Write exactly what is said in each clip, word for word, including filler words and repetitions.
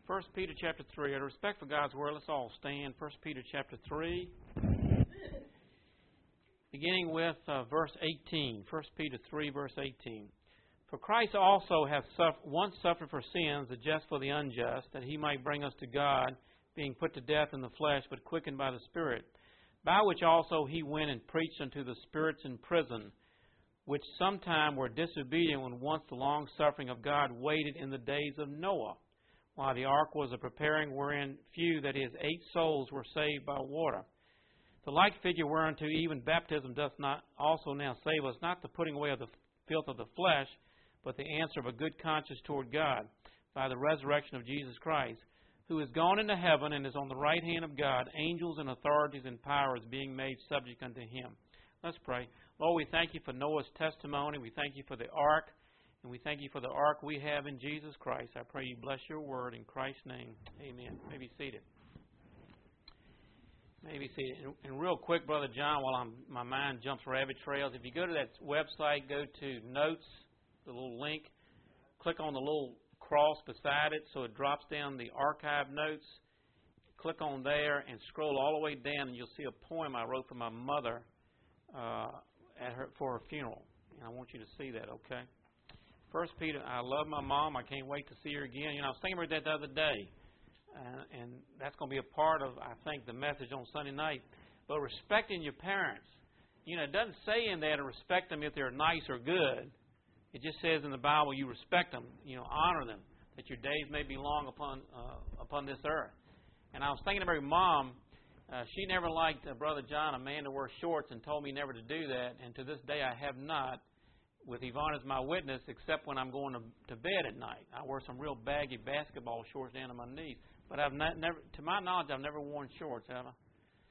First Peter chapter three. Out of respect for God's Word, let's all stand. First Peter chapter three. Beginning with uh, verse eighteen. First Peter three, verse eighteen. For Christ also hath suffered, once suffered for sins, the just for the unjust, that He might bring us to God, being put to death in the flesh, but quickened by the Spirit, by which also He went and preached unto the spirits in prison, which sometime were disobedient when once the long suffering of God waited in the days of Noah, while the ark was a preparing, wherein few, that is, eight souls, were saved by water. The like figure whereunto even baptism doth not also now save us, not the putting away of the filth of the flesh, but the answer of a good conscience toward God, by the resurrection of Jesus Christ, who is gone into heaven and is on the right hand of God, angels and authorities and powers being made subject unto Him. Let's pray. Lord, we thank You for Noah's testimony. We thank You for the ark. And we thank You for the ark we have in Jesus Christ. I pray You bless Your word in Christ's name. Amen. You may be seated. You may be seated. And, and real quick, Brother John, while I'm, my mind jumps rabbit trails, if you go to that website, go to Notes, the little link, click on the little cross beside it so it drops down the archive notes. Click on there and scroll all the way down, and you'll see a poem I wrote for my mother uh, at her for her funeral. And I want you to see that, okay? First Peter, I love my mom. I can't wait to see her again. You know, I was thinking about that the other day, uh, and that's going to be a part of, I think, the message on Sunday night. But respecting your parents, you know, it doesn't say in there to respect them if they're nice or good. It just says in the Bible you respect them, you know, honor them, that your days may be long upon uh, upon this earth. And I was thinking about your mom. Uh, she never liked uh, Brother John, a man to wear shorts, and told me never to do that. And to this day, I have not, with Yvonne as my witness, except when I'm going to, to bed at night. I wear some real baggy basketball shorts down to my knees. But I've not, never, to my knowledge, I've never worn shorts, have I?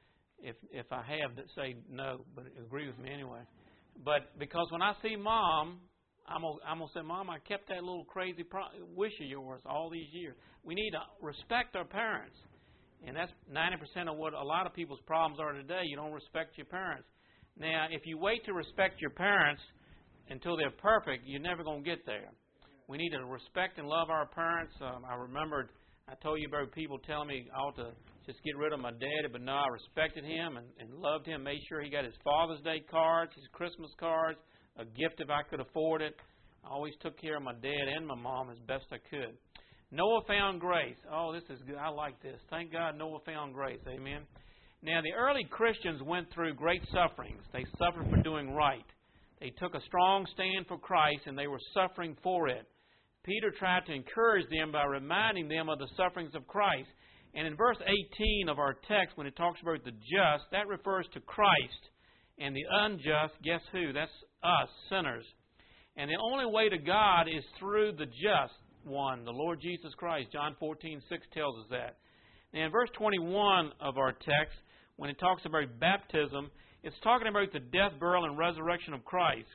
If if I have, say no, but agree with me anyway. But because when I see Mom, I'm gonna, I'm gonna say, Mom, I kept that little crazy pro- wish of yours all these years. We need to respect our parents. And that's ninety percent of what a lot of people's problems are today. You don't respect your parents. Now, if you wait to respect your parents until they're perfect, you're never going to get there. We need to respect and love our parents. Um, I remembered, I told you about people telling me I ought to just get rid of my daddy, but no, I respected him and, and loved him, made sure he got his Father's Day cards, his Christmas cards, a gift if I could afford it. I always took care of my dad and my mom as best I could. Noah found grace. Oh, this is good. I like this. Thank God Noah found grace. Amen. Now, the early Christians went through great sufferings. They suffered for doing right. They took a strong stand for Christ, and they were suffering for it. Peter tried to encourage them by reminding them of the sufferings of Christ. And in verse eighteen of our text, when it talks about the just, that refers to Christ. And the unjust, guess who? That's us, sinners. And the only way to God is through the just one, the Lord Jesus Christ. John fourteen six tells us that. Now in verse twenty-one of our text, when it talks about baptism, it's talking about the death, burial, and resurrection of Christ.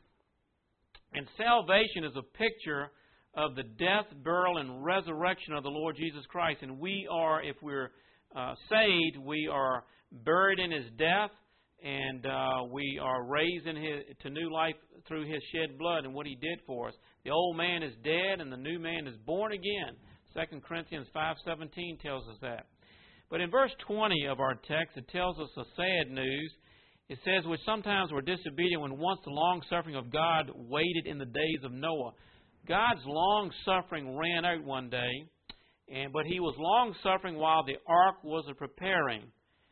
And salvation is a picture of the death, burial, and resurrection of the Lord Jesus Christ. And we are, if we're uh, saved, we are buried in His death, and uh, we are raised in his, to new life through His shed blood and what He did for us. The old man is dead, and the new man is born again. Second Corinthians five seventeen tells us that. But in verse twenty of our text, it tells us a sad news. It says, which sometimes were disobedient when once the long-suffering of God waited in the days of Noah. God's long-suffering ran out one day, and but He was long-suffering while the ark was a preparing.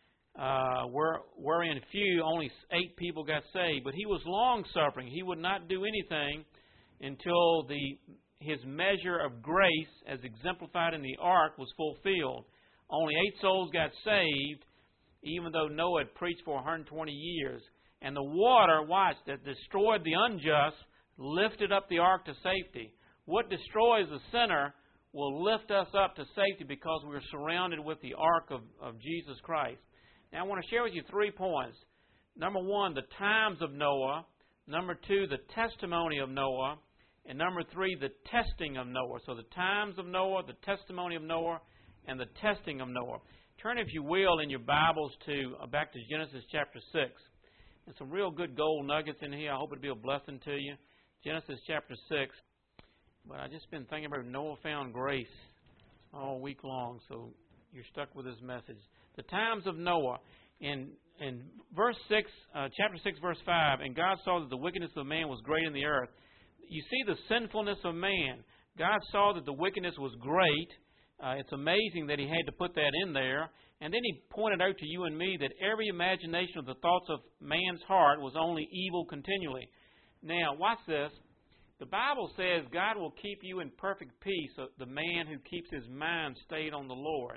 Uh, where, wherein few, only eight people got saved. But He was long-suffering. He would not do anything until the His measure of grace, as exemplified in the ark, was fulfilled. Only eight souls got saved, even though Noah had preached for one hundred twenty years. And the water, watch, that destroyed the unjust, lifted up the ark to safety. What destroys the sinner will lift us up to safety because we are surrounded with the ark of, of Jesus Christ. Now, I want to share with you three points. Number one, the times of Noah. Number two, the testimony of Noah. And number three, the testing of Noah. So the times of Noah, the testimony of Noah, and the testing of Noah. Turn, if you will, in your Bibles to uh, back to Genesis chapter six. And some real good gold nuggets in here. I hope it'll be a blessing to you. Genesis chapter six. But I've just been thinking about Noah found grace. all week long, so you're stuck with this message. The times of Noah. In in verse six, uh, chapter six, verse five, and God saw that the wickedness of man was great in the earth. You see the sinfulness of man. God saw that the wickedness was great. Uh, it's amazing that He had to put that in there. And then He pointed out to you and me that every imagination of the thoughts of man's heart was only evil continually. Now, watch this. The Bible says God will keep you in perfect peace, uh, the man who keeps his mind stayed on the Lord.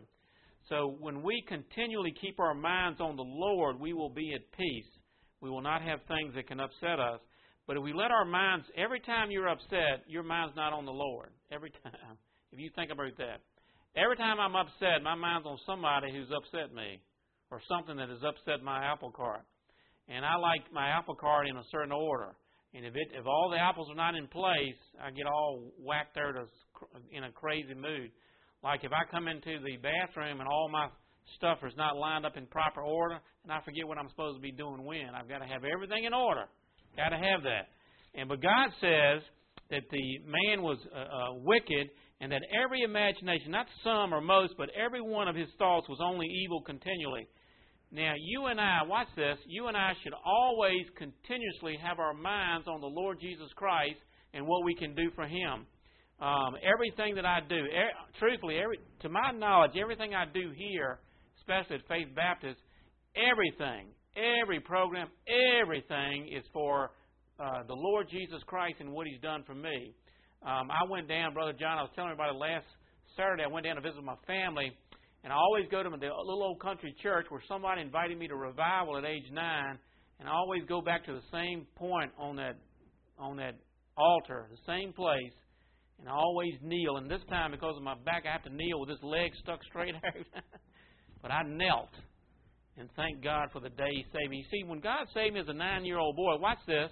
So when we continually keep our minds on the Lord, we will be at peace. We will not have things that can upset us. But if we let our minds, every time you're upset, your mind's not on the Lord. Every time. If you think about that. Every time I'm upset, my mind's on somebody who's upset me or something that has upset my apple cart. And I like my apple cart in a certain order. And if it, if all the apples are not in place, I get all whacked out in a crazy mood. Like if I come into the bathroom and all my stuff is not lined up in proper order, and I forget what I'm supposed to be doing when. I've got to have everything in order. Got to have that. And but God says that the man was uh, uh, wicked, and that every imagination, not some or most, but every one of his thoughts was only evil continually. Now, you and I, watch this, you and I should always continuously have our minds on the Lord Jesus Christ and what we can do for Him. Um, everything that I do, er, truthfully, every, to my knowledge, everything I do here, especially at Faith Baptist, everything, every program, everything is for uh, the Lord Jesus Christ and what He's done for me. Um, I went down, Brother John, I was telling everybody last Saturday, I went down to visit my family, and I always go to the little old country church where somebody invited me to revival at age nine, and I always go back to the same point on that on that altar, the same place, and I always kneel. And this time, because of my back, I have to kneel with this leg stuck straight out. But I knelt, and thank God for the day He saved me. You see, when God saved me as a nine-year-old boy, watch this,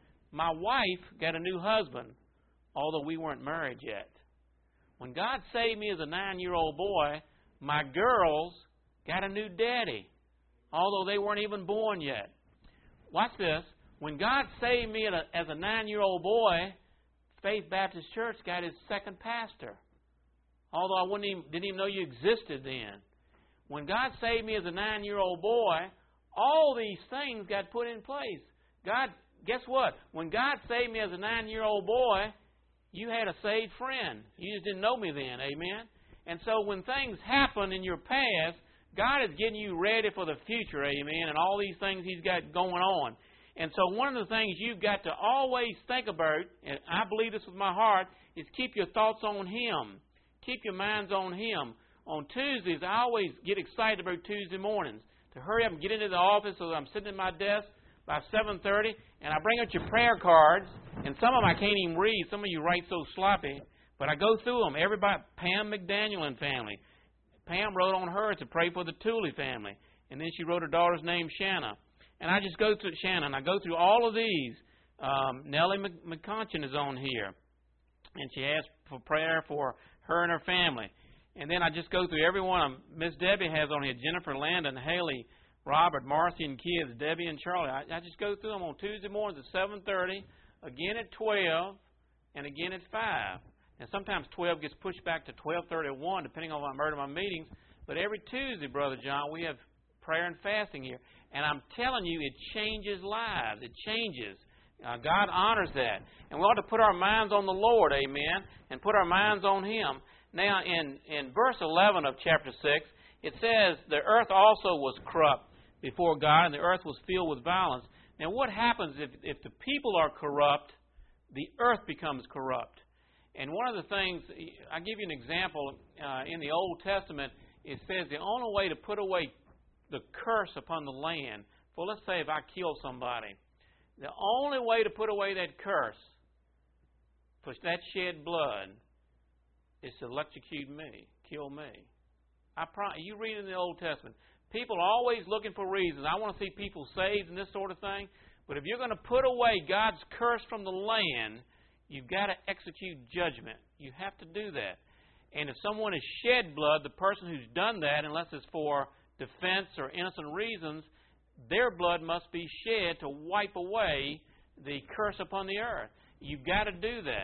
my wife got a new husband, although we weren't married yet. When God saved me as a nine-year-old boy, my girls got a new daddy, although they weren't even born yet. Watch this. When God saved me as a nine-year-old boy, Faith Baptist Church got its second pastor, although I wouldn't even, didn't even know you existed then. When God saved me as a nine-year-old boy, all these things got put in place. God, guess what? When God saved me as a nine-year-old boy, you had a saved friend. You just didn't know me then, amen? And so when things happen in your past, God is getting you ready for the future, amen, and all these things He's got going on. And so one of the things you've got to always think about, and I believe this with my heart, is keep your thoughts on Him. Keep your minds on Him. On Tuesdays, I always get excited about Tuesday mornings, to hurry up and get into the office so that I'm sitting at my desk by seven thirty, and I bring out your prayer cards, and some of them I can't even read. Some of you write so sloppy. But I go through them. Everybody, Pam McDaniel and family. Pam wrote on her to pray for the Tooley family. And then she wrote her daughter's name, Shanna. And I just go through Shanna, and I go through all of these. Um, Nellie McConchin is on here. And she asked for prayer for her and her family. And then I just go through every one of them. Miss Debbie has on here Jennifer, Landon, Haley, Robert, Marcy, and kids, Debbie and Charlie. I, I just go through them on Tuesday mornings at seven thirty, again at twelve, and again at five. And sometimes twelve gets pushed back to twelve thirty or one, depending on my my meetings. But every Tuesday, Brother John, we have prayer and fasting here. And I'm telling you, it changes lives. It changes. Uh, God honors that. And we ought to put our minds on the Lord, amen, and put our minds on Him. Now, in, in verse eleven of chapter six, it says, the earth also was corrupt before God, and the earth was filled with violence. Now, what happens if, if the people are corrupt, the earth becomes corrupt? And one of the things, I'll give you an example. Uh, in the Old Testament, it says the only way to put away the curse upon the land, well, let's say if I kill somebody, the only way to put away that curse, for that shed blood, is to electrocute me, kill me. I pro- you read in the Old Testament, people are always looking for reasons. I want to see people saved and this sort of thing. But if you're going to put away God's curse from the land, you've got to execute judgment. You have to do that. And if someone has shed blood, the person who's done that, unless it's for defense or innocent reasons, their blood must be shed to wipe away the curse upon the earth. You've got to do that.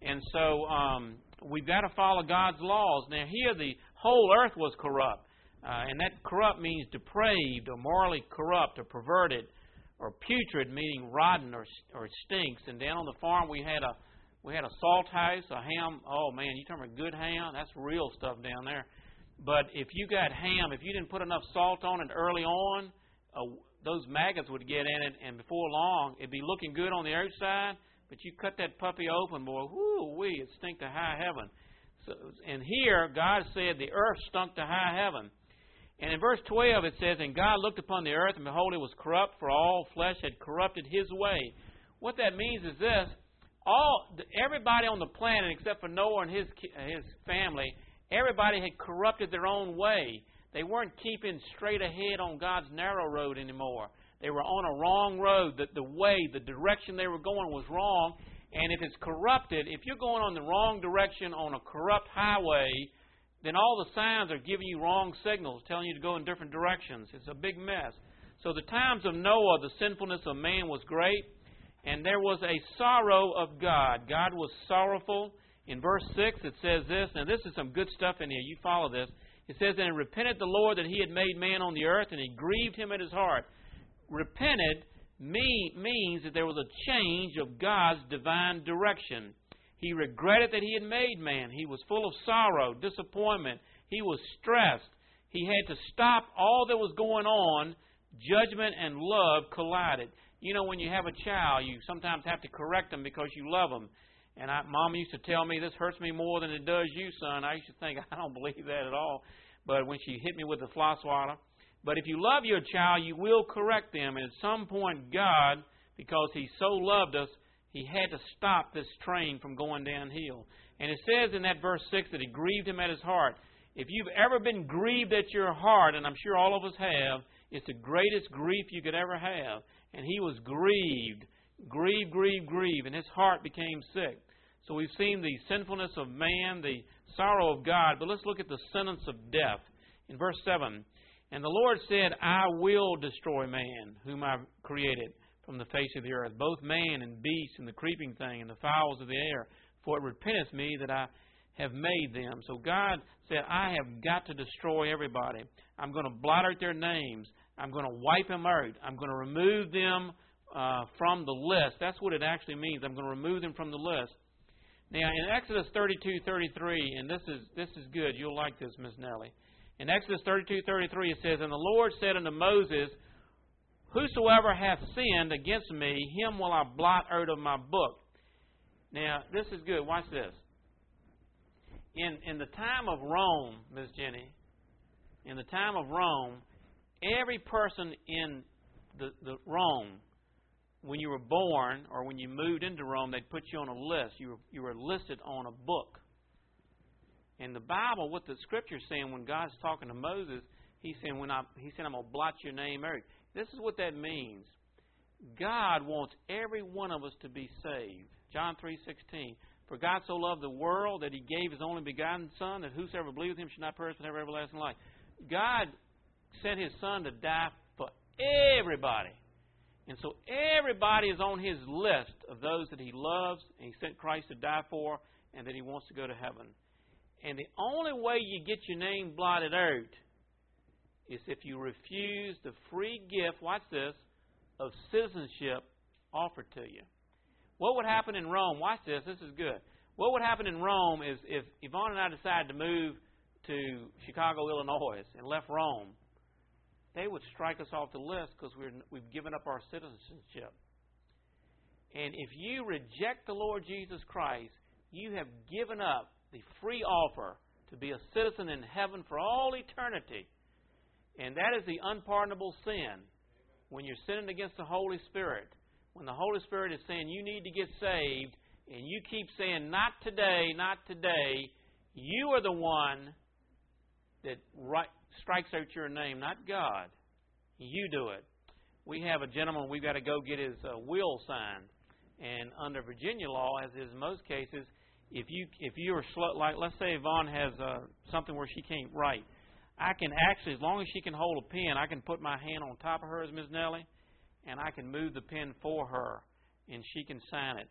And so um, we've got to follow God's laws. Now here the whole earth was corrupt. Uh, and that corrupt means depraved or morally corrupt or perverted, or putrid, meaning rotten or or stinks. And down on the farm we had a we had a salt house, a ham. Oh man, you talking about good ham? That's real stuff down there. But if you got ham, if you didn't put enough salt on it early on, uh, those maggots would get in it, and before long it'd be looking good on the outside. But you cut that puppy open, boy, whoo wee, it stink to high heaven. So, and here God said the earth stunk to high heaven. And in verse twelve it says, "And God looked upon the earth, and behold, it was corrupt, for all flesh had corrupted his way." What that means is this: all everybody on the planet, except for Noah and his his family, everybody had corrupted their own way. They weren't keeping straight ahead on God's narrow road anymore. They were on a wrong road. The, the way, the direction they were going was wrong. And if it's corrupted, if you're going on the wrong direction on a corrupt highway, then all the signs are giving you wrong signals, telling you to go in different directions. It's a big mess. So the times of Noah, the sinfulness of man was great, and there was a sorrow of God. God was sorrowful. In verse six it says this, now this is some good stuff in here. You follow this. It says, "And repented the Lord that he had made man on the earth, and he grieved him at his heart." Repented mean, means that there was a change of God's divine direction. He regretted that he had made man. He was full of sorrow, disappointment. He was stressed. He had to stop all that was going on. Judgment and love collided. You know, when you have a child, you sometimes have to correct them because you love them. And I, Mom used to tell me, "This hurts me more than it does you, son." I used to think, I don't believe that at all. But when she hit me with the fly swatter. But if you love your child, you will correct them. And at some point, God, because he so loved us, he had to stop this train from going downhill. And it says in that verse six that he grieved him at his heart. If you've ever been grieved at your heart, and I'm sure all of us have, it's the greatest grief you could ever have. And he was grieved, grieved, grieved, grieved, and his heart became sick. So we've seen the sinfulness of man, the sorrow of God. But let's look at the sentence of death. In verse seven, "And the Lord said, I will destroy man, whom I've created from the face of the earth, both man and beast and the creeping thing and the fowls of the air, for it repenteth me that I have made them." So God said, I have got to destroy everybody. I'm going to blot out their names. I'm going to wipe them out. I'm going to remove them uh, from the list. That's what it actually means. I'm going to remove them from the list. Now, in Exodus thirty-two thirty-three, and this is this is good. You'll like this, Miss Nellie. In Exodus thirty-two thirty-three, it says, "And the Lord said unto Moses, Whosoever hath sinned against me, him will I blot out of my book." Now, this is good. Watch this. In in the time of Rome, Miss Jenny, in the time of Rome, every person in the, the Rome, when you were born or when you moved into Rome, they'd put you on a list. You were, you were listed on a book. In the Bible, what the Scripture's saying when God's talking to Moses, He's saying, when I, He said, "I'm going to blot your name out." This is what that means. God wants every one of us to be saved. John three sixteen. "For God so loved the world that He gave His only begotten Son, that whosoever believeth Him should not perish but have everlasting life." God sent His Son to die for everybody. And so everybody is on His list of those that He loves and He sent Christ to die for and that He wants to go to heaven. And the only way you get your name blotted out is if you refuse the free gift, watch this, of citizenship offered to you. What would happen in Rome? Watch this. This is good. What would happen in Rome is if Yvonne and I decided to move to Chicago, Illinois, and left Rome, they would strike us off the list because we're, we've given up our citizenship. And if you reject the Lord Jesus Christ, you have given up the free offer to be a citizen in heaven for all eternity. And that is the unpardonable sin. When you're sinning against the Holy Spirit, when the Holy Spirit is saying you need to get saved, and you keep saying, "Not today, not today," you are the one that right, strikes out your name, not God. You do it. We have a gentleman, we've got to go get his uh, will signed. And under Virginia law, as is in most cases, if you if you are slow, like let's say Yvonne has uh, something where she can't write, I can actually, as long as she can hold a pen, I can put my hand on top of hers, Miz Nellie, and I can move the pen for her, and she can sign it.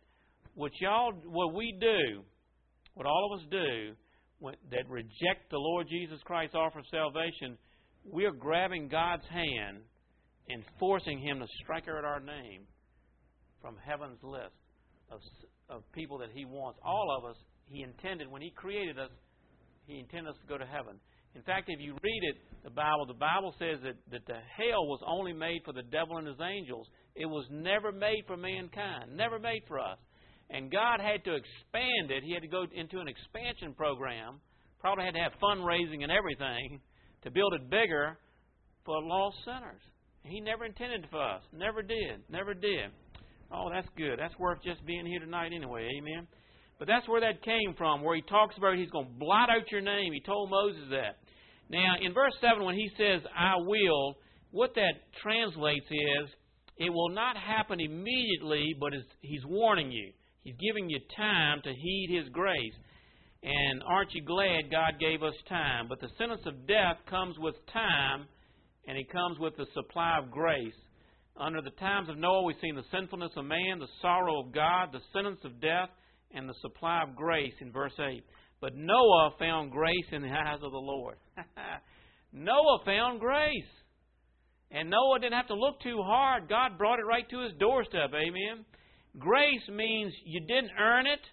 what y'all, what we do, what all of us do, when, that reject the Lord Jesus Christ's offer of salvation, we are grabbing God's hand and forcing Him to strike out our name from heaven's list of, of people that He wants. All of us, He intended, when He created us, He intended us to go to heaven. In fact, if you read it, the Bible, the Bible says that, that the hell was only made for the devil and his angels. It was never made for mankind, never made for us. And God had to expand it. He had to go into an expansion program, probably had to have fundraising and everything to build it bigger for lost sinners. He never intended it for us. Never did. Never did. Oh, that's good. That's worth just being here tonight anyway. Amen. But that's where that came from, where He talks about He's going to blot out your name. He told Moses that. Now, in verse seven, when He says, I will, what that translates is, it will not happen immediately, but He's warning you. He's giving you time to heed His grace. And aren't you glad God gave us time? But the sentence of death comes with time, and it comes with the supply of grace. Under the times of Noah, we've seen the sinfulness of man, the sorrow of God, the sentence of death, and the supply of grace in verse eight. But Noah found grace in the eyes of the Lord. Noah found grace. And Noah didn't have to look too hard. God brought it right to his doorstep. Amen. Grace means you didn't earn it.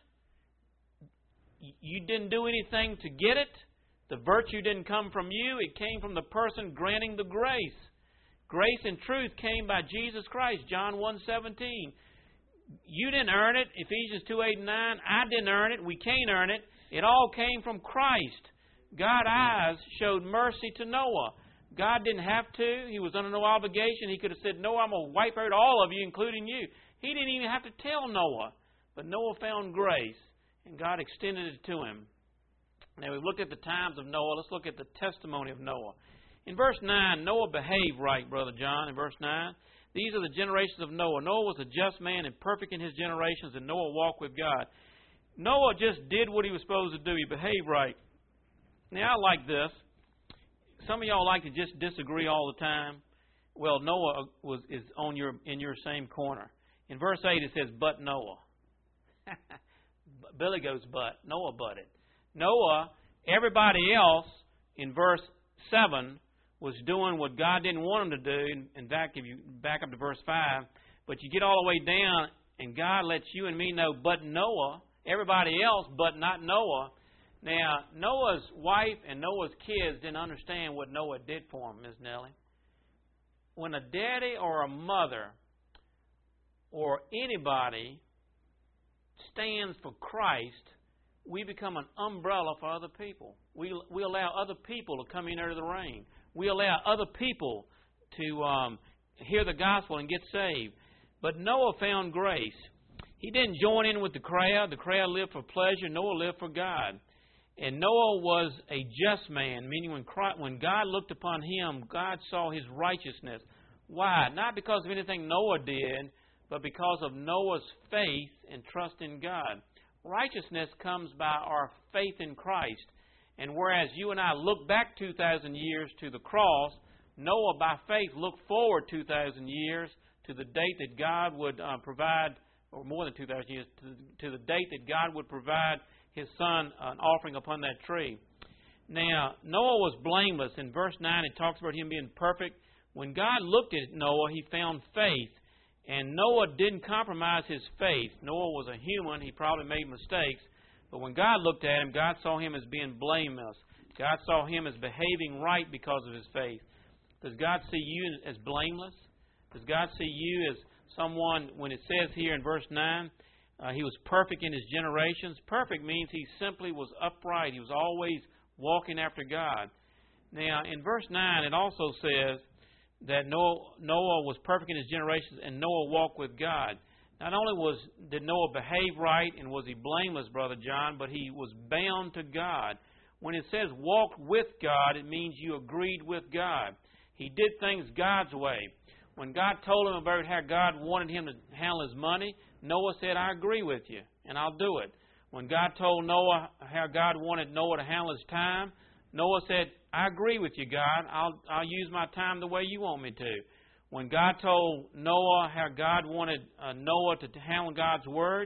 You didn't do anything to get it. The virtue didn't come from you. It came from the person granting the grace. Grace and truth came by Jesus Christ, John one seventeen. You didn't earn it, Ephesians two eight and nine. I didn't earn it. We can't earn it. It all came from Christ. God's eyes showed mercy to Noah. God didn't have to. He was under no obligation. He could have said, no, I'm going to wipe out all of you, including you. He didn't even have to tell Noah. But Noah found grace, and God extended it to him. Now, we've looked at the times of Noah. Let's look at the testimony of Noah. In verse nine, Noah behaved right, Brother John, in verse nine. These are the generations of Noah. Noah was a just man and perfect in his generations, and Noah walked with God. Noah just did what he was supposed to do. He behaved right. Now, I like this. Some of y'all like to just disagree all the time. Well, Noah was is on your in your same corner. In verse eight, it says, but Noah. Billy goes, but. Noah butted. Noah, everybody else, in verse seven, was doing what God didn't want them to do. In fact, if you back up to verse five, but you get all the way down, and God lets you and me know, but Noah, everybody else, but not Noah. Now, Noah's wife and Noah's kids didn't understand what Noah did for them, Miz Nellie. When a daddy or a mother or anybody stands for Christ, we become an umbrella for other people. We we allow other people to come in under the rain. We allow other people to um, hear the gospel and get saved. But Noah found grace. He didn't join in with the crowd. The crowd lived for pleasure. Noah lived for God. And Noah was a just man, meaning when Christ, when God looked upon him, God saw his righteousness. Why? Not because of anything Noah did, but because of Noah's faith and trust in God. Righteousness comes by our faith in Christ. And whereas you and I look back two thousand years to the cross, Noah by faith looked forward two thousand years to the date that God would uh, provide, or more than two thousand years, to, to the date that God would provide His Son an offering upon that tree. Now, Noah was blameless. In verse nine, it talks about him being perfect. When God looked at Noah, He found faith. And Noah didn't compromise his faith. Noah was a human. He probably made mistakes. But when God looked at him, God saw him as being blameless. God saw him as behaving right because of his faith. Does God see you as blameless? Does God see you as someone, when it says here in verse nine, uh, he was perfect in his generations? Perfect means he simply was upright. He was always walking after God. Now, in verse nine, it also says that Noah, Noah was perfect in his generations and Noah walked with God. Not only was did Noah behave right and was he blameless, Brother John, but he was bound to God. When it says walked with God, it means you agreed with God. He did things God's way. When God told him about how God wanted him to handle his money, Noah said, I agree with you, and I'll do it. When God told Noah how God wanted Noah to handle his time, Noah said, I agree with you, God. I'll I'll use my time the way you want me to. When God told Noah how God wanted uh, Noah to handle God's word,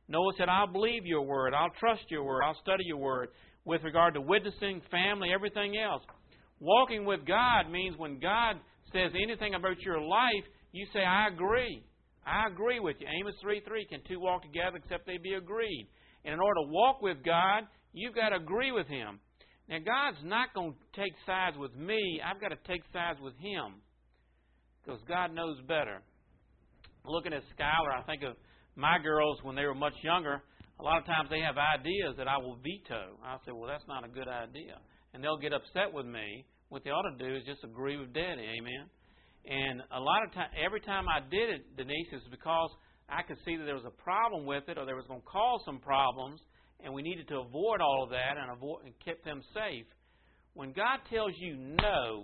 Noah said, I'll believe your word. I'll trust your word. I'll study your word. With regard to witnessing, family, everything else. Walking with God means when God says anything about your life, you say, I agree. I agree with you. Amos three three, can two walk together except they be agreed? And in order to walk with God, you've got to agree with Him. Now, God's not going to take sides with me. I've got to take sides with Him. Because God knows better. Looking at Skylar, I think of my girls when they were much younger. A lot of times they have ideas that I will veto. I'll say, well, that's not a good idea. And they'll get upset with me. What they ought to do is just agree with Daddy. Amen. And a lot of time, every time I did it, Denise, it's because I could see that there was a problem with it or there was going to cause some problems, and we needed to avoid all of that and avoid and keep them safe. When God tells you no,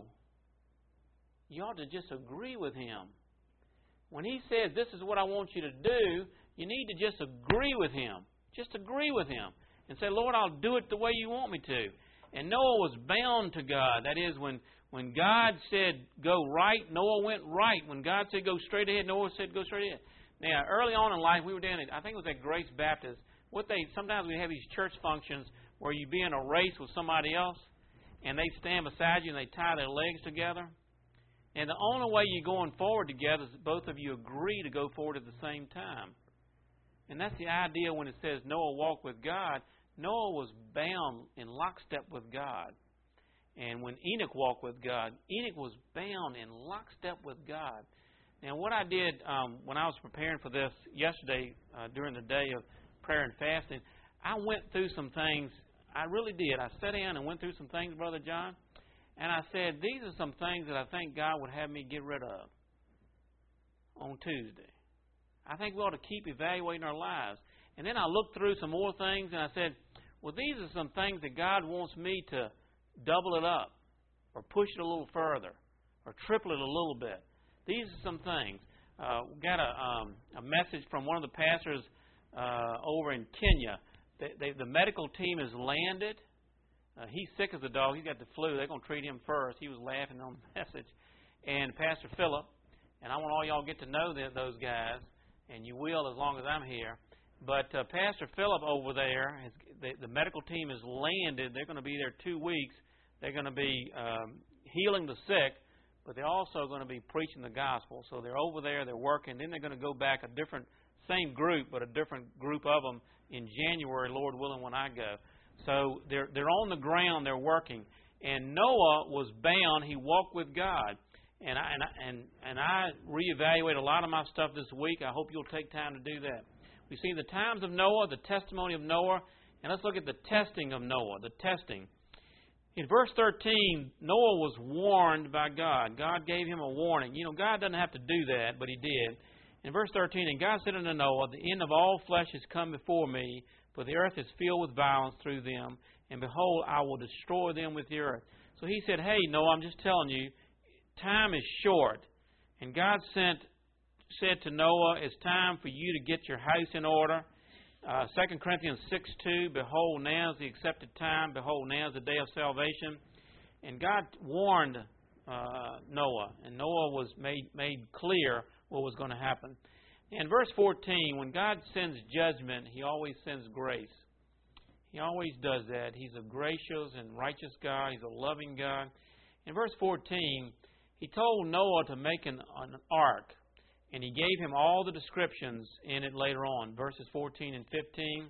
you ought to just agree with Him. When He says, this is what I want you to do, you need to just agree with Him. Just agree with Him. And say, Lord, I'll do it the way you want me to. And Noah was bound to God. That is, when, when God said go right, Noah went right. When God said go straight ahead, Noah said go straight ahead. Now, early on in life, we were down at, I think it was at Grace Baptist. What they sometimes we have these church functions where you be in a race with somebody else, and they stand beside you and they tie their legs together. And the only way you're going forward together is that both of you agree to go forward at the same time. And that's the idea when it says Noah walked with God. Noah was bound in lockstep with God. And when Enoch walked with God, Enoch was bound in lockstep with God. Now, what I did um, when I was preparing for this yesterday uh, during the day of prayer and fasting, I went through some things. I really did. I sat down and went through some things, Brother John. And I said, these are some things that I think God would have me get rid of on Tuesday. I think we ought to keep evaluating our lives. And then I looked through some more things and I said, well, these are some things that God wants me to double it up or push it a little further or triple it a little bit. These are some things. Uh, we got a, um, a message from one of the pastors uh, over in Kenya. They, they, the medical team has landed. Uh, he's sick as a dog. He's got the flu. They're going to treat him first. He was laughing on the message. And Pastor Philip, and I want all y'all to get to know the, those guys, and you will as long as I'm here. But uh, Pastor Philip over there, has, the, the medical team has landed. They're going to be there two weeks. They're going to be um, healing the sick, but they're also going to be preaching the gospel. So they're over there, they're working. Then they're going to go back a different, same group, but a different group of them in January, Lord willing, when I go. So they're they're on the ground, they're working. And Noah was bound. He walked with God. And I, and I, and, and I reevaluate a lot of my stuff this week. I hope you'll take time to do that. We see the times of Noah, the testimony of Noah, and let's look at the testing of Noah, the testing. In verse thirteen, Noah was warned by God. God gave him a warning. You know, God doesn't have to do that, but He did. In verse thirteen, and God said unto Noah, the end of all flesh is come before me, for the earth is filled with violence through them, and behold, I will destroy them with the earth. So He said, hey, Noah, I'm just telling you, time is short. And God sent, said to Noah, it's time for you to get your house in order. Uh, Second Corinthians six two, behold, now is the accepted time. Behold, now is the day of salvation. And God warned uh, Noah, and Noah was made, made clear what was going to happen. In verse fourteen, when God sends judgment, He always sends grace. He always does that. He's a gracious and righteous God. He's a loving God. In verse fourteen, He told Noah to make an, an ark, and He gave him all the descriptions in it later on, verses fourteen and fifteen,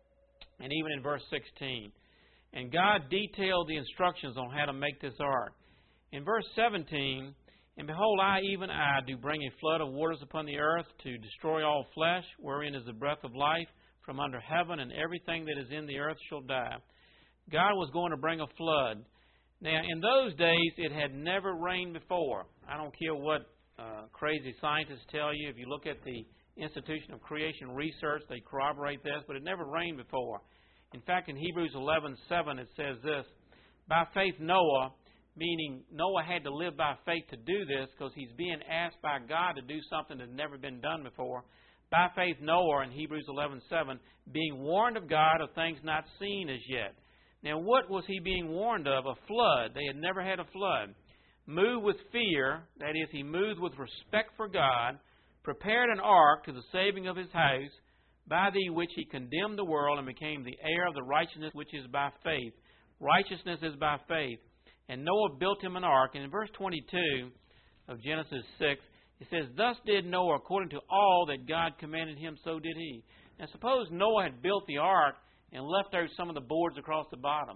and even in verse sixteen. And God detailed the instructions on how to make this ark. In verse seventeen, and behold, I, even I, do bring a flood of waters upon the earth to destroy all flesh, wherein is the breath of life from under heaven, and everything that is in the earth shall die. God was going to bring a flood. Now, in those days, it had never rained before. I don't care what uh, crazy scientists tell you. If you look at the Institution of Creation Research, they corroborate this, but it never rained before. In fact, in Hebrews eleven seven, it says this, by faith Noah, meaning Noah had to live by faith to do this because he's being asked by God to do something that had never been done before. By faith Noah, in Hebrews eleven seven, being warned of God of things not seen as yet. Now, what was he being warned of? A flood. They had never had a flood. Moved with fear, that is, he moved with respect for God, prepared an ark to the saving of his house, by thee which he condemned the world and became the heir of the righteousness which is by faith. Righteousness is by faith. And Noah built him an ark. And in verse twenty-two of Genesis six, it says, Thus did Noah according to all that God commanded him, so did he. Now suppose Noah had built the ark and left out some of the boards across the bottom.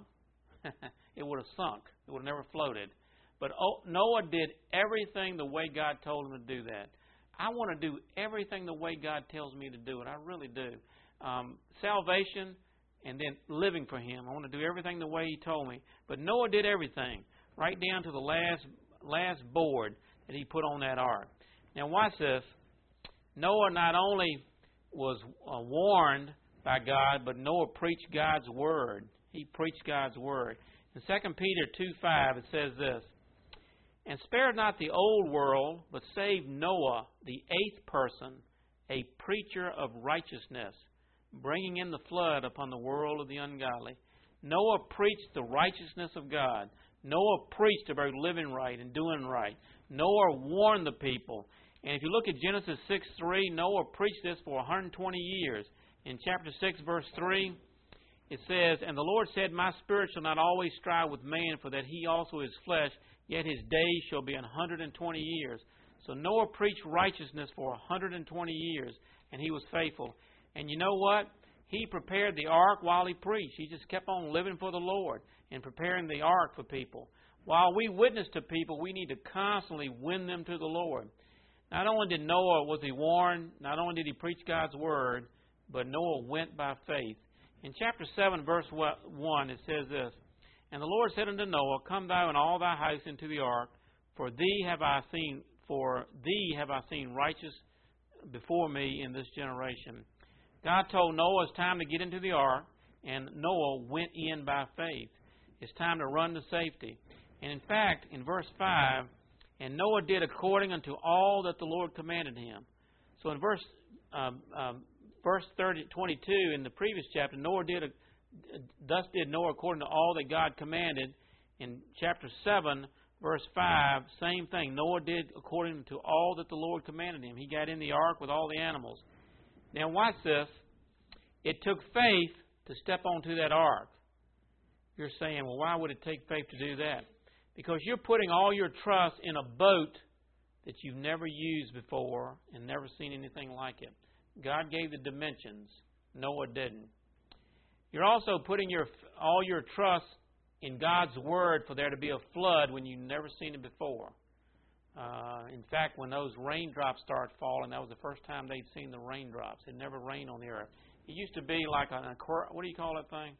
It would have sunk. It would have never floated. But Noah did everything the way God told him to do that. I want to do everything the way God tells me to do it. I really do. Um, salvation and then living for Him. I want to do everything the way He told me. But Noah did everything, right down to the last last board that he put on that ark. Now watch this. Noah not only was uh, warned by God, but Noah preached God's Word. He preached God's Word. In Second Peter two five, it says this, And spared not the old world, but saved Noah, the eighth person, a preacher of righteousness, bringing in the flood upon the world of the ungodly. Noah preached the righteousness of God. Noah preached about living right and doing right. Noah warned the people. And if you look at Genesis six three, Noah preached this for one hundred twenty years. In chapter six, verse three, it says, And the Lord said, My spirit shall not always strive with man, for that he also is flesh, yet his days shall be an hundred and twenty years. So Noah preached righteousness for a hundred and twenty years, and he was faithful. And you know what? He prepared the ark while he preached. He just kept on living for the Lord and preparing the ark for people. While we witness to people, we need to constantly win them to the Lord. Not only did Noah, was he warned, not only did he preach God's Word, but Noah went by faith. In chapter seven, verse one, it says this, And the Lord said unto Noah, Come thou and all thy house into the ark, for thee have I seen, for thee have I seen righteous before me in this generation. God told Noah it's time to get into the ark, and Noah went in by faith. It's time to run to safety. And in fact, in verse five, and Noah did according unto all that the Lord commanded him. So in verse um, um, verse thirty, twenty-two in the previous chapter, Noah did a, thus did Noah according to all that God commanded. In chapter seven, verse five, same thing. Noah did according to all that the Lord commanded him. He got in the ark with all the animals. Now watch this. It took faith to step onto that ark. You're saying, well, why would it take faith to do that? Because you're putting all your trust in a boat that you've never used before and never seen anything like it. God gave the dimensions. Noah didn't. You're also putting your all your trust in God's Word for there to be a flood when you've never seen it before. Uh, in fact, when those raindrops started falling, that was the first time they'd seen the raindrops. It never rained on the earth. It used to be like a, what do you call that thing?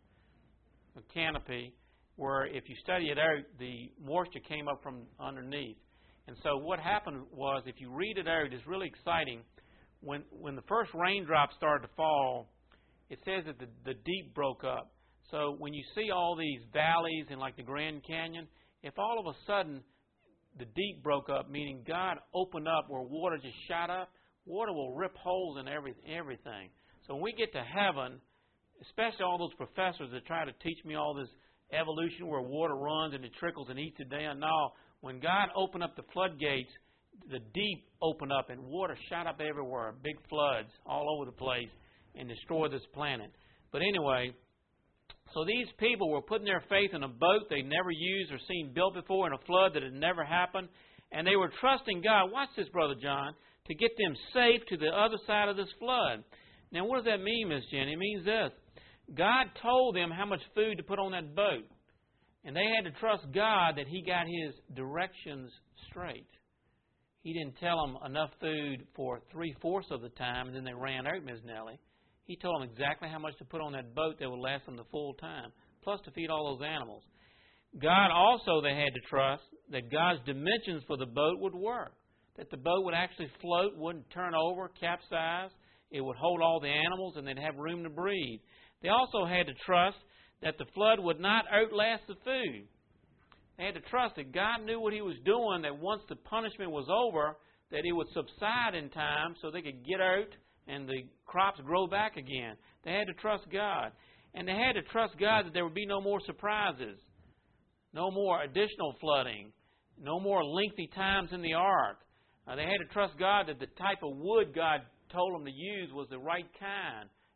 A canopy, where if you study it out, the moisture came up from underneath. And so what happened was, if you read it out, it's really exciting. When when the first raindrops started to fall, it says that the, the deep broke up. So when you see all these valleys in like the Grand Canyon, if all of a sudden the deep broke up, meaning God opened up where water just shot up, water will rip holes in every, everything. So when we get to heaven, especially all those professors that try to teach me all this evolution where water runs and it trickles and eats it down. No, when God opened up the floodgates, the deep opened up and water shot up everywhere, big floods all over the place, and destroyed this planet. But anyway, so these people were putting their faith in a boat they'd never used or seen built before, in a flood that had never happened, and they were trusting God, watch this, Brother John, to get them safe to the other side of this flood. Now, what does that mean, Miss Jenny? It means this. God told them how much food to put on that boat. And they had to trust God that He got His directions straight. He didn't tell them enough food for three-fourths of the time, and then they ran out, Miz Nellie. He told them exactly how much to put on that boat that would last them the full time, plus to feed all those animals. God also, they had to trust that God's dimensions for the boat would work, that the boat would actually float, wouldn't turn over, capsize. It would hold all the animals, and they'd have room to breathe. They also had to trust that the flood would not outlast the food. They had to trust that God knew what He was doing, that once the punishment was over, that it would subside in time so they could get out and the crops grow back again. They had to trust God. And they had to trust God that there would be no more surprises, no more additional flooding, no more lengthy times in the ark. Uh, they had to trust God that the type of wood God told them to use was the right kind.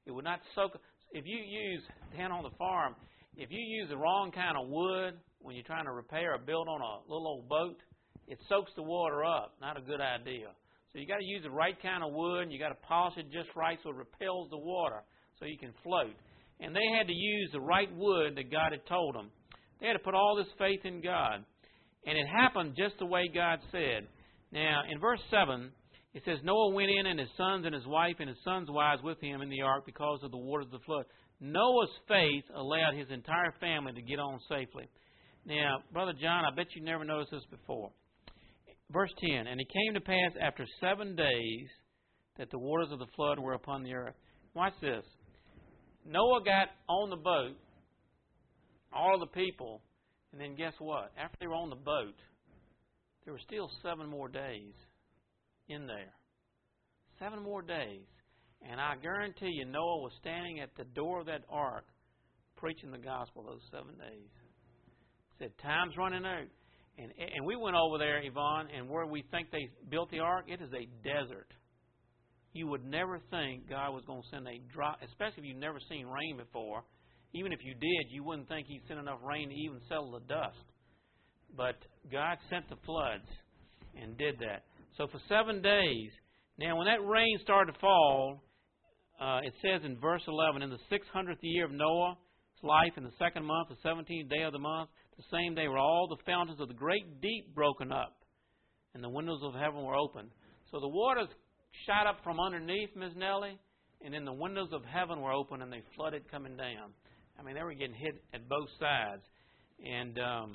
It would not soak. If you use, down on the farm, if you use the wrong kind of wood when you're trying to repair or build on a little old boat, it soaks the water up. Not a good idea. So you got to use the right kind of wood, and you got to polish it just right so it repels the water so you can float. And they had to use the right wood that God had told them. They had to put all this faith in God. And it happened just the way God said. Now, in verse seven, it says, Noah went in, and his sons and his wife and his sons' wives with him in the ark because of the waters of the flood. Noah's faith allowed his entire family to get on safely. Now, Brother John, I bet you never noticed this before. Verse ten, and it came to pass after seven days that the waters of the flood were upon the earth. Watch this. Noah got on the boat, all of the people, and then guess what? After they were on the boat, there were still seven more days in there. Seven more days. And I guarantee you Noah was standing at the door of that ark preaching the gospel those seven days. He said, time's running out. And, and we went over there, Yvonne, and where we think they built the ark, it is a desert. You would never think God was going to send a drop, especially if you've never seen rain before. Even if you did, you wouldn't think He'd send enough rain to even settle the dust. But God sent the floods and did that. So for seven days, now when that rain started to fall, uh, it says in verse eleven, in the six hundredth year of Noah's life, in the second month, the seventeenth day of the month, the same day were all the fountains of the great deep broken up, and the windows of heaven were opened. So the waters shot up from underneath, Miz Nellie, and then the windows of heaven were open, and they flooded coming down. I mean, they were getting hit at both sides. And um,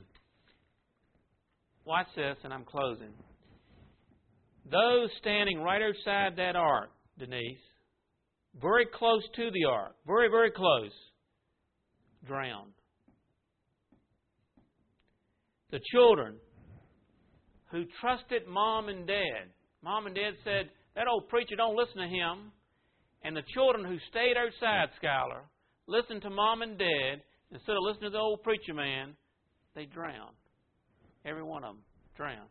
watch this, and I'm closing. Those standing right outside that ark, Denise, very close to the ark, very, very close, drowned. The children who trusted mom and dad. Mom and dad said, that old preacher, don't listen to him. And the children who stayed outside, Schuyler, listened to mom and dad, instead of listening to the old preacher man, they drowned. Every one of them drowned.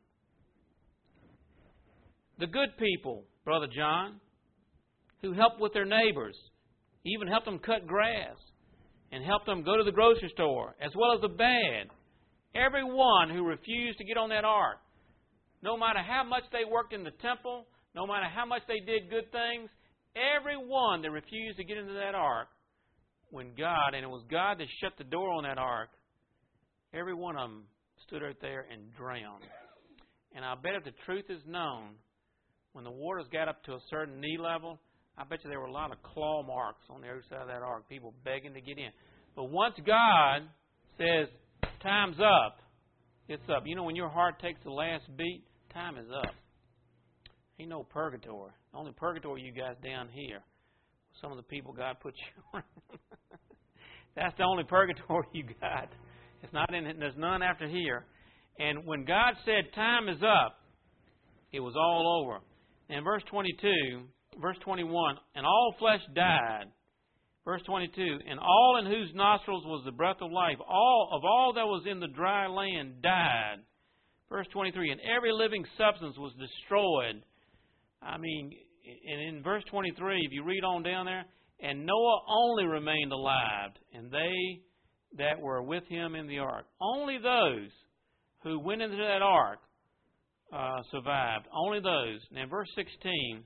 The good people, Brother John, who helped with their neighbors, even helped them cut grass and helped them go to the grocery store, as well as the bad. Everyone who refused to get on that ark, no matter how much they worked in the temple, no matter how much they did good things, everyone that refused to get into that ark, when God, and it was God that shut the door on that ark, every one of them stood out there and drowned. And I bet if the truth is known, when the waters got up to a certain knee level, I bet you there were a lot of claw marks on the other side of that ark, people begging to get in. But once God says, time's up, it's up. You know, when your heart takes the last beat, time is up. Ain't no purgatory. The only purgatory you guys down here. Some of the people God put you around. That's the only purgatory you got. It's not in it. There's none after here. And when God said time is up, it was all over. In verse twenty-two, verse twenty-one, and all flesh died. Verse twenty-two, and all in whose nostrils was the breath of life, all of all that was in the dry land died. Verse twenty-three, and every living substance was destroyed. I mean, and in verse twenty-three, if you read on down there, and Noah only remained alive, and they that were with him in the ark. Only those who went into that ark uh, survived. Only those. Now, in verse sixteen,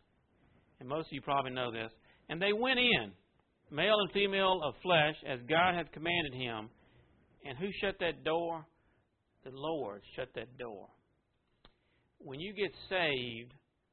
and most of you probably know this, and they went in, male and female of flesh, as God had commanded him. And who shut that door? The Lord shut that door. When you get saved,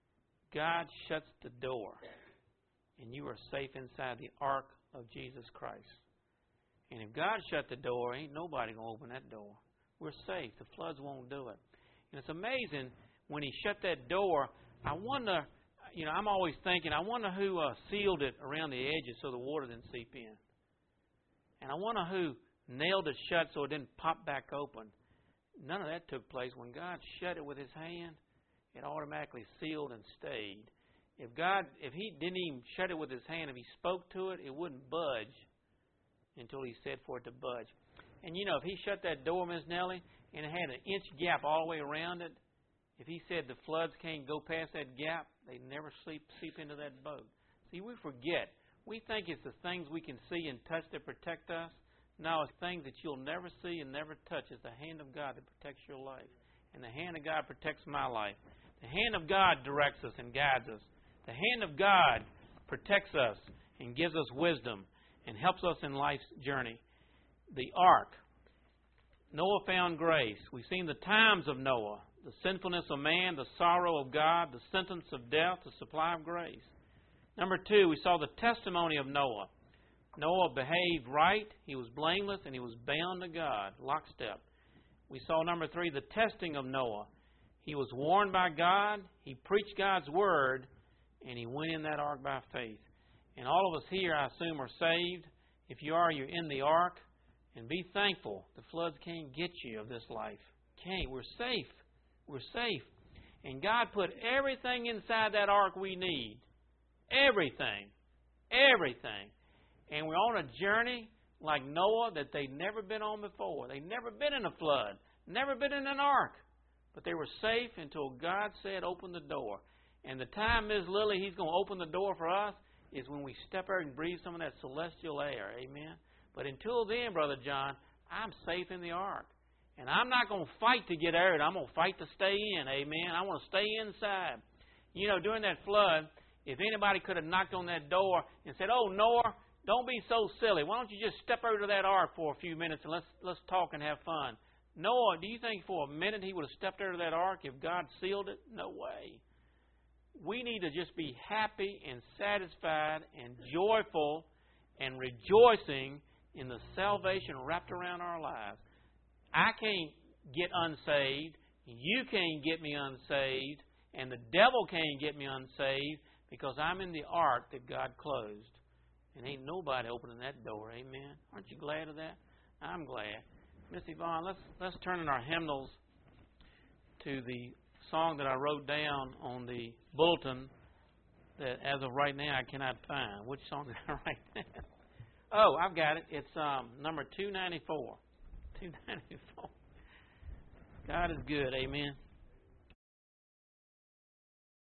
God shuts the door, and you are safe inside the ark of Jesus Christ. And if God shut the door, ain't nobody going to open that door. We're safe. The floods won't do it. And it's amazing, when He shut that door, I wonder, you know, I'm always thinking, I wonder who uh, sealed it around the edges so the water didn't seep in. And I wonder who nailed it shut so it didn't pop back open. None of that took place. When God shut it with His hand, it automatically sealed and stayed. If God, if He didn't even shut it with His hand, if He spoke to it, it wouldn't budge until He said for it to budge. And you know, if He shut that door, Miz Nellie, and it had an inch gap all the way around it, if He said the floods can't go past that gap, they'd never seep, seep into that boat. See, we forget. We think it's the things we can see and touch that protect us. No, it's things that you'll never see and never touch. It's the hand of God that protects your life. And the hand of God protects my life. The hand of God directs us and guides us. The hand of God protects us and gives us wisdom and helps us in life's journey. The ark. Noah found grace. We've seen the times of Noah, the sinfulness of man, the sorrow of God, the sentence of death, the supply of grace. Number two, we saw the testimony of Noah. Noah behaved right, he was blameless, and he was bound to God, lockstep. We saw, number three, the testing of Noah. He was warned by God, he preached God's word, and he went in that ark by faith. And all of us here, I assume, are saved. If you are, you're in the ark. And be thankful the floods can't get you of this life. Can't. We're safe. We're safe. And God put everything inside that ark we need. Everything. Everything. And we're on a journey like Noah that they'd never been on before. They'd never been in a flood. Never been in an ark. But they were safe until God said, open the door. And the time, Miz Lily, He's going to open the door for us is when we step out and breathe some of that celestial air. Amen. But until then, Brother John, I'm safe in the ark. And I'm not going to fight to get out. I'm going to fight to stay in. Amen. I want to stay inside. You know, during that flood, if anybody could have knocked on that door and said, oh, Noah, don't be so silly. Why don't you just step out of that ark for a few minutes and let's let's talk and have fun. Noah, do you think for a minute he would have stepped out of that ark if God sealed it? No way. We need to just be happy and satisfied and joyful and rejoicing in the salvation wrapped around our lives. I can't get unsaved. You can't get me unsaved. And the devil can't get me unsaved because I'm in the ark that God closed. And ain't nobody opening that door. Amen. Aren't you glad of that? I'm glad. Miss Yvonne, let's let's turn in our hymnals to the song that I wrote down on the bulletin that as of right now I cannot find. Which song did I write down? Oh, I've got it. It's um, number two ninety-four. two ninety-four. God is good. Amen.